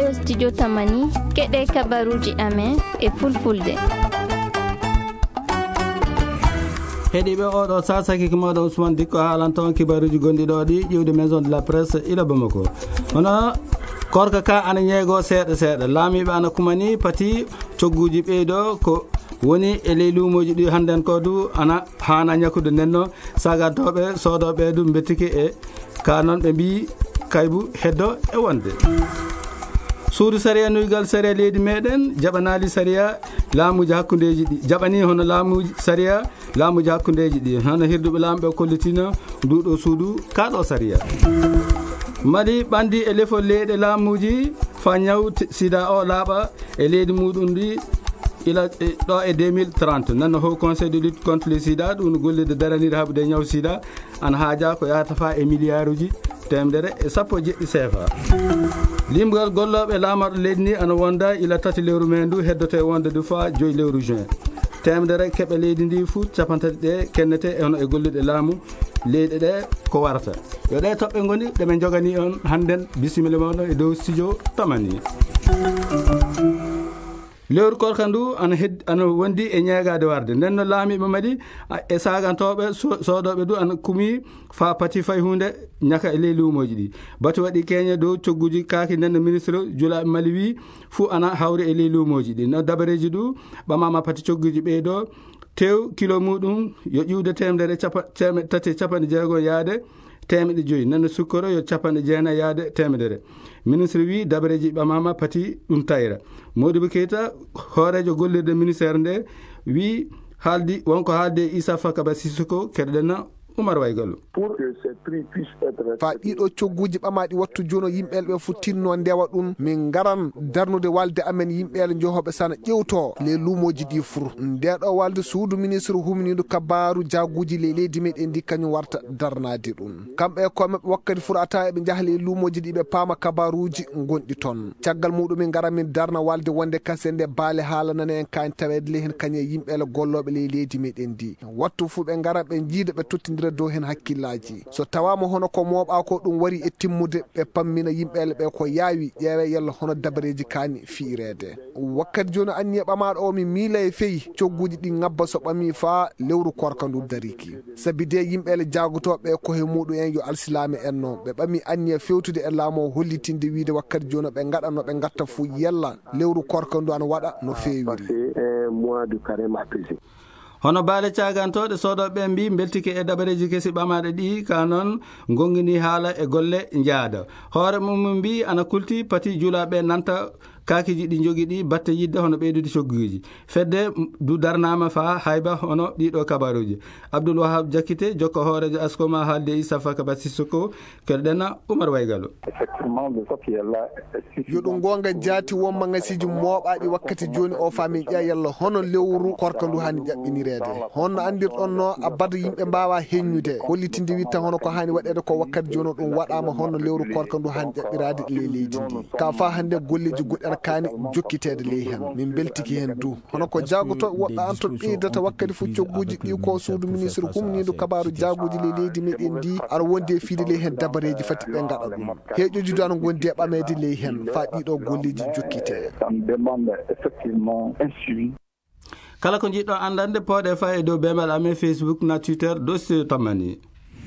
ɗo studio Tamani keɗe kabaruji amen e fulfulde. heeɗiɓe oɗo sasaki ko moɗon Ousmane Dikko haalanto on kibaruji gonɗi ɗo ɗi ƴiwde maison de la presse ila Bamako. hono korka ka ana ñeego seeɗa seeɗa laamiɓe ana kumani pati cogguji ɓeyɗo ko woni e ley luumoji ɗi hannden ko du ana hana ñakkude nenno sagantoɓe sodoɓe du bettiki e ka noon ɓe mbi kaybu heddo e wonde suudu saria nuygal saria leydi meɗen jaɓanali saria laamuji hakkudeji ɗi jaɓani hono laamuji saria laamuji hakkudeji ɗi hono hirduɓe laamɓe kollitino nduɗo suudu kaɗo saria mbaɗi ɓandi e lefol leyɗe laamuji fa ñaw sida o laaɓa e leydi muɗum ɗi ila ɗo e 2030 nanno haut conseil de lutte contre le sida ɗum gollide daranide haɓude ñaw sida ana haaja ko yahata fa e milliard uji temedere e sappo jeɗɗi CFA limgal golloɓe laamarɗo leydi ni ana wonda ila tati lewru men ndu heddote wonde du fa 5 lewru juin temedere keɓe leydi ndi fuu capantati ɗe kennete hono e golluɗe laamu leyɗe ɗe ko warata yo ɗe toɓɓe goni ɗeɓe jogani on hannden bisimilla moɗon e dow studio Tamani. lewru korka ndu ana wondi e ñeegade warde nden no laamiɓe maɗi e sagantoɓe sodoɓe du ana kumi fa pati fay hunde ñaka e ley luumoji ɗi batu waɗi keñe dow cogguji kaaki nden no ministre Jula Mali wi fuu ana hawri e ley luumoji ɗi no dabareji du ɓamama pati cogguji ɓeyɗo tew kilo muɗum yo ƴiwde temedere tati capanɗe jeegom yaade temeɗe joyyi nanno sukkoro yo capanɗe jeenayi yaade temedere ministre wi dabareji ɓamama pati ɗum tayra Modibo Keita hoorejo gollirde ministére nde wi haaldi wonko haalde Issa Fakaba Sissoko keɗoɗenna Oumar Waygallo fa ɗiɗo cogguji ɓamaɗi wattu jono yimɓeɓe ɓe futtinno ndewa ɗum min garan darnude walde amen yimɓeɓe jeehoɓe sana ƴewto les luumoji ɗi fur ndeɗo walde suudu ministre humnidu kabaru jaguji le leydi meɗen ndi kañum warta darnade ɗum kamɓe komeɓe wakkati fur ata eɓe jaaha le luumoji ɗi ɓe paama kabaruji gonɗi toon caggal muɗum min garan min darna walde wonde kase nde baale haalanane en kañ tawede le hen kañe yimɓeɓe golloɓe le leydi meɗen ndi wattu fu ɓe gara ɓe jiida ɓe tottidira dow hen hakkillaji so tawama hono ko mooɓa ko ɗum wari e timmude ɓe pammina yimɓeɓe ɓe ko yaawi ƴeewe yalla hono dabareji kaani fiirede wakkati joni anniye ɓamaɗo o mi miila e feyi cogguji ɗi ngabba so ɓami fa lewru korka ndu dariki sabi de yimɓeɓe jagotoɓe koye muɗum en yo alsilame en noon ɓe ɓami anniye fewtude e laamu o hollitinde wiide wakkati joni ɓe gaɗanno ɓe gatta fo yalla lewru korka ndu ana waɗa no fewiri hono baale cagantoɗe sodoɓe mbi beltike e dabareji kesi ɓamaɗe ɗi ka noon gongini haala e golle jaada hoore mum mbi ana kulti pati julaɓe nanta kakiji ɗi jogui ɗi batte yidde hono ɓeydude cogguji fedde du darnama fa hayba hono ɗiɗo kabaruji Abdoul Wahab Diakité jokko hoorejo askoma haalde Issa Fakaba Sissoko keɗoɗenna Oumar Waygallo yo ɗum gonga jaati wonma ngasiji mooɓaɗi wakkati joni o fami ƴeyalla hono lewru korka ndu hani ƴaɓɓinirede honno andirɗon no abada yimɓe mbawa heññude hollitinde witta hono ko hani waɗede ko wakkati joni ɗum waɗama honno lewru korka ndu hani ƴaɓɓirade le leydi ndi ka fa hande golleji goɗɗen kaani jokkitede ley hen min beltiki hen du hono ko jagotoɓe woɓɓe an to ɓeydata wakkati fo cogguji ɗi ko suudu ministre humnidu kabaru jaguji le leydi meɗen ndi aɗa wondi e fiide ley hen dabareji fati ɓe gaɗa ɗum heƴoji du ana gondi e ɓamede ley hen fa ɗiɗo golleji jokkite kala ko jiɗɗo andande pooɗe fa e dow bemal amen Facebook na Twitter dow studio Tamani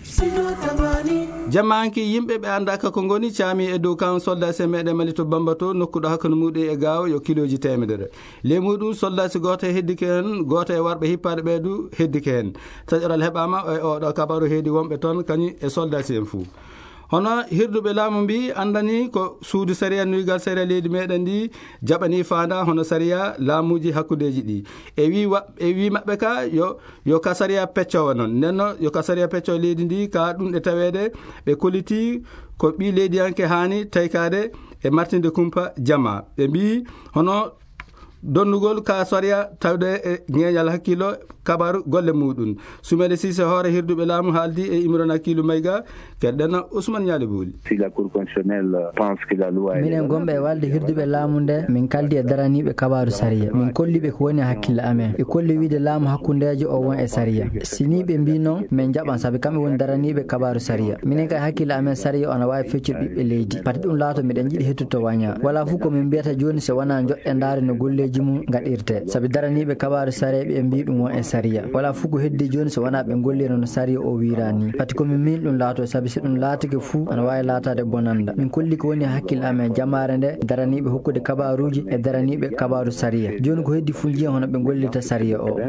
jammanki yimɓe ɓe andaka ko goni caami e dow kan soldat se meɗen Mali to Bambato nokkuɗo hakkude muɗum e gaaw yo kiloji temedere le muɗum soldat si goto heddike hen goto e warɓe hippaɗe ɓeedu heddike hen taƴoral heɓama e oɗo kabaru heedi wonɓe toon kañum e soldat si en fou hono hirduɓe laamu mbi andani ko suudu saria nuygal saria leydi meɗen ndi jaɓani fanda hono saria laamuji hakkudeji ɗi e wi mabɓe ka yo ka saria peccowo noon nenno yo ka saria peccowo leydi ndi ka ɗum ɗe tawede ɓe koliti ko ɓi leydiyanke hani taykade e martinde kumpa jama ɓe mbi hono donnugol ka soria tawde e ñeñal hakkilo kabaru golle mudun sumede sise hoore hirduɓe laamu haaldi e Imran Hakilu Mayga kedden Ousmane Niali Bouli. Si la Cour constitutionnelle pense que la loi minen gombe e walde hirduɓe laamu nde min kaldi e daraniɓe kabaru sariya min kolliɓe ko woni hakkille amen e kolli wiide laamu hakkundejo o won e sariya siniɓe mbi noon min jaɓan saabi kamɓe woni daraniɓe kabaru sariya minen kay hakkille amen sariya ona wawi feccir ɓiɓɓe leydi pati ɗum laato miɗen jiiɗi hettuto waña wala fuu komin mbiyata joni so wona joɗɗe ndaare no golleji mum gaɗirte saabi daraniɓe kabaru sariya ɓe mbi ɗum won e sariya wala fuu ko heddi joni so wona ɓe gollino no sariya o wirani pati komin min ɗum laato saabi so ɗum laatike fuu ana wawi laatade bonanda min kolli ko woni hakkille amen jamare nde daraniɓe hokkude kabaruji e daraniɓe kabaru sariya joni ko heddi fuu jiyan hono ɓe gollita sariya o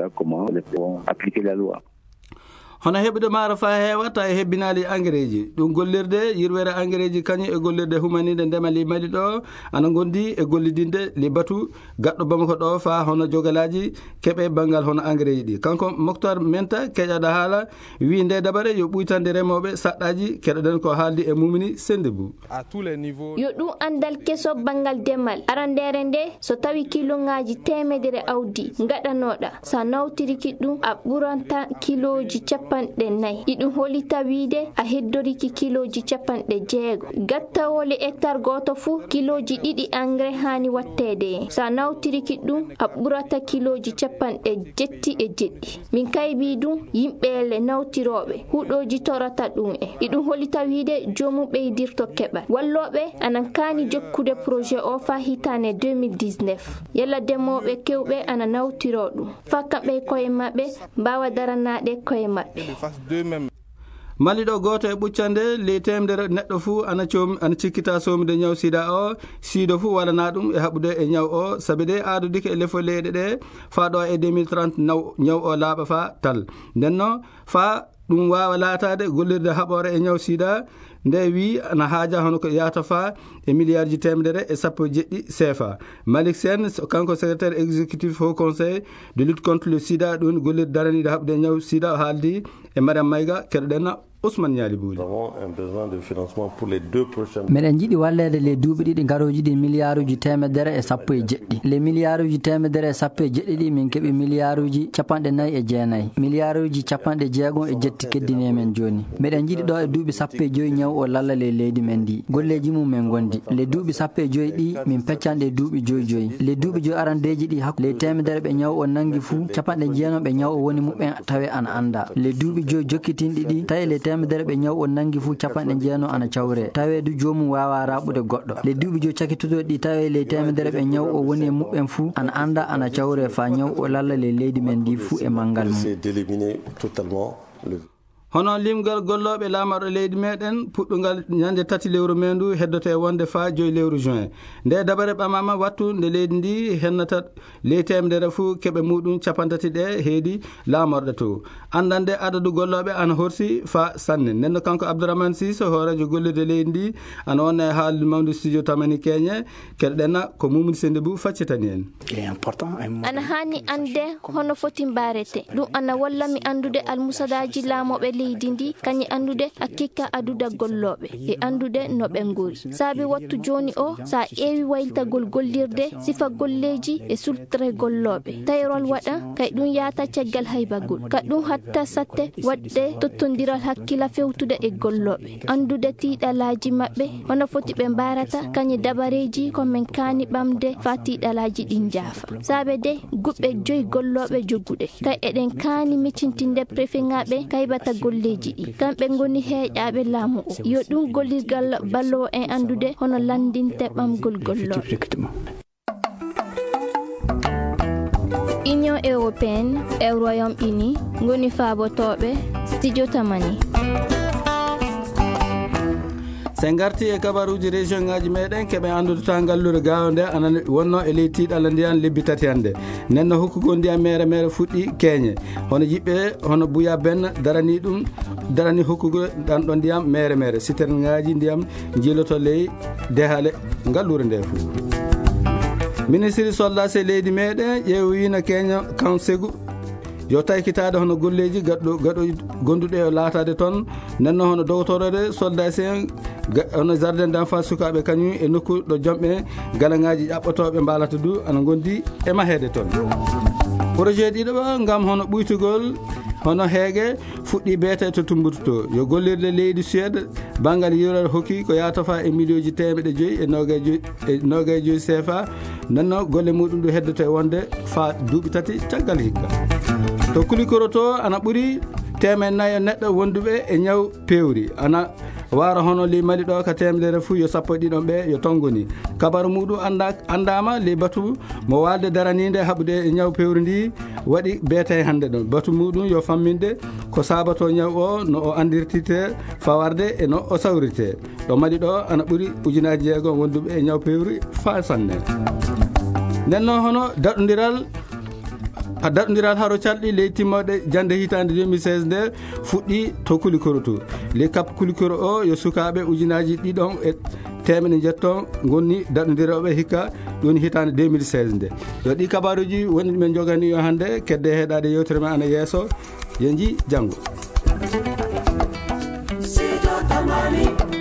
hono heɓude maaro fa heewata e hebbinaali engrais ji ɗum gollirde yirwere engrais ji kañum e gollirde humanide ndemali Mali ɗo ana gondi e gollidinde li batu gaɗɗo Bamako ɗo fa hono jogalaji keɓe banggal hono engrais ji ɗi kanko Moctar Menta keƴaɗo haala wi nde dabare yo ɓuytande remoɓe saɗɗaji keɗoɗen ko haaldi e mumini Sendebou yo ɗum andal keso banggal demal arandere nde so tawi kiloŋaji temedere awdi gaɗanoɗa sa nawtiriki ɗum a ɓuranta kiloji capanɗe ɗiɗum holita wiide a heddoriki kiloji capanɗe 6 gattawole hectare goto fuu kiloji 2 engrais hani wattede sa nawtiriki ɗum a ɓurata kiloji capanɗe 7 min kaybi ɗum yimɓele nawtiroɓe huɗoji torata ɗum ɗiɗum holita wiide jomum ɓeydirto keɓa walloɓe anan kani jokkude projet o fa hitane 2019 yalla demoɓe kewɓe ana nawtiro ɗum fa kamɓe koye mabɓe mbawa daranade koye mabɓe Mali ɗo goto e ɓuccande le temdere neɗɗo fuu ana cikkita somide ñaw sida o siido fuu walana ɗum e haɓude e ñaw o sabi de aadudike e lefo leyɗe ɗe fa ɗo e 2030 ñaw o laaɓa fa tal ndenno fa ɗum wawa laatade gollirde haɓore e ñaw sida nde wi ana haaja hono ko yata fa e milliard ji temedere e 17 CFA Malik Sen kanko secrétaire exécutif haut conseil de lutte contre le sida ɗum gollirde daraniɗo haɓude ñaw sida o haaldi e Mariam Mayga keɗoɗen Ousmane Niali Bouli. Meɗen jiɗi wallede le duuɓi ɗiɗi garoji ɗi milliarduji temedere e 17 le milliarduji temedere e 17 ɗi min keeɓi milliarduji 49 milliarduji 60 e jetti keddini men joni meɗen jiɗi ɗo e duuɓi 15 ñaw o lalla le leydi men ndi golleji mum men gondi le duuɓi 15 ɗi min peccanɗe duuɓi 5 le duuɓi 5 arandeji ɗi hakku le temedere ɓe ñaw o nangi fuu 90 ɓe ñaw o woni muɓen tawe ana anda le duuɓi 5 jokkitinɗi ɗi tawi le temedere ɓe ñaw o nangi fuu 90 ana cawre tawedu jomum wawa raɓude goɗɗo le duuɓi 5 cakkitoɗi ɗi tawe le temedere ɓe ñaw o woni e muɓen fuu ana anda ana cawre fa ñaw o lalla le leydi men ndi fuu e manggal mum hono limgal golloɓe laamaɗo leydi meɗen puɗɗugal ñande 3 lewru mendu heddote wonde fa 5 lewru juin nde dabare ɓamama wattu nde leydi ndi hennata ley temedere fuu keɓe muɗum 30 ɗe heedi laamorɗe to andande adadu golloɓe ana horsi fa sanne nenno kanko Abdourahmane Cissé hoorejo gollirde leydi ndi ana wonna e haalde mawde studio tamani keñe keɗoɗenna ko Mumini Sendebou faccitani en ana hani ande hono foti mbarete ɗum ana wallami andude almusadaji laamoɓe leydi ndi kañi andude hakkika aduda golloɓe e andude no ɓe nguri saabi wattu joni o sa ƴeewi wayltagol gollirde sifa golleji e sultre golloɓe tayrol waɗa kay ɗum yata caggal haybagol ka ɗum hatta satte waɗde tottodiral hakkila fewtude e golloɓe andude tiiɗalaji maɓɓe hono foti ɓe mbarata kañi dabareji komin kani ɓamde fa tiiɗalaji ɗin jaafa saabe de guɓɓe 5 golloɓe jogguɗe kay eɗen kani miccintinde préfet-ŋaɓe kaybata golleji ɗi kamɓe goni heeƴaɓe laamu o yo ɗum gollirgal ballowo en andude hono landinte ɓamgol golloɓe Union européenne e Royaume-Uni goni faabotoɓe studio tamani sen garti e kabaruji région ngaji meɗen keɓe andude ngallure gawa nde ana wonno e ley tiiɗalla ndiyan lebbi tati hande nenno hokkugol ndiyam mere fuɗɗi keeñe hono yiɓɓe hono Bouya Ben darani ɗum darani hokkugol ɗanɗon ndiyam mere citerne ngaji ndiyam jiiloto ley dehale ngallure nde fou ministre soldat se leydi meɗen ƴeewino keeño kan segu yo taykitade hono golleji gaɗɗo gonduɗe o laatade toon nenno hono dowtorode soldat sen hono jardin d'enfant sukaɓe kañum e nokku ɗo jomɓe galangaji ƴaɓɓotoɓe mbalata du ana gondi e mahede toon projet ɗiɗo gam hono ɓuytugol hono heege fuɗɗi beete to tumbututo yo gollirde leydi Suède bangal yurore hokki ko yatafa e million ji 5 e 25 CFA nanno golle muɗum ɗo heddoto e wonde fa duuɓi tati caggal hikka to kulikoroto ana ɓuuri 400 neɗɗo wonduɓe e ñaw pewri ana wara hono li mali ɗo ka temedere fu yo 12 ɓe yo tongoni kabaru muɗum andama li batu mo walde daranide haɓude e ñaw pewri ndi waɗi beete hande ɗon batu muɗum yo famminde ko sabato ñaw o no o andirtite fawarde e no o sawrite ɗo mali ɗo ana ɓuuri ujunaji 6 wonduɓe e ñaw pewri fa sanne nenno hono daɗodiral haro calɗi ley timmoɗe jande hitande 2016 nde fuɗɗi to kulikoroto ley kap kulikoro o yo sukaɓe ujunaji 1,700 gonni daɗodiroɓe hikka ɗum hitande 2016 nde yo ɗi kabaruji woni men jogani yo hande kedde heɗade yewtere men ana yeeso yenji janggo.